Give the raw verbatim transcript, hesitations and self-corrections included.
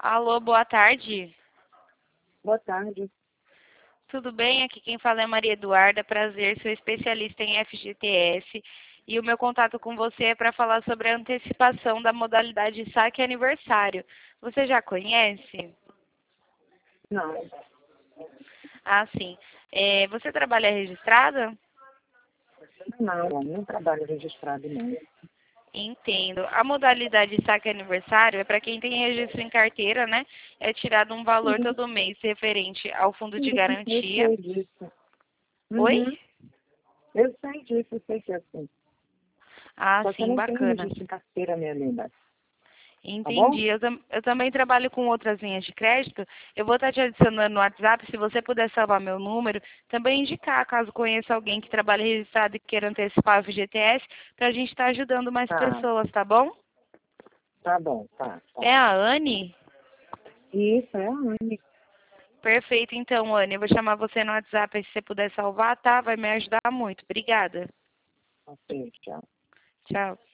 Alô, boa tarde. Boa tarde. Tudo bem? Aqui quem fala é Maria Eduarda. Prazer, sou especialista em F G T S. E o meu contato com você é para falar sobre a antecipação da modalidade saque aniversário. Você já conhece? Não, Ah, sim. É, você trabalha registrada? não, não, não trabalho registrado, não. Entendo. A modalidade saque aniversário é para quem tem registro em carteira, né? É tirado um valor Sim, todo mês referente ao fundo de sim, eu garantia. sei disso. Oi? Uhum. Eu sei disso, eu sei que é assim. Ah, Só que eu sim, não tenho bacana. registro em carteira, minha linda. Tá bom? Entendi. Eu, tam- eu também trabalho com outras linhas de crédito. Eu vou estar te adicionando no WhatsApp. Se você puder salvar meu número, também indicar, caso conheça alguém que trabalhe registrado e queira antecipar o F G T S, para a gente estar ajudando mais Tá, pessoas, tá bom? tá bom, tá, tá. É a Anne? Isso, é a Anne. Perfeito, então, Anne. Eu vou chamar você no WhatsApp aí, se você puder salvar, tá? Vai me ajudar muito. Obrigada. Ok, tchau. Tchau.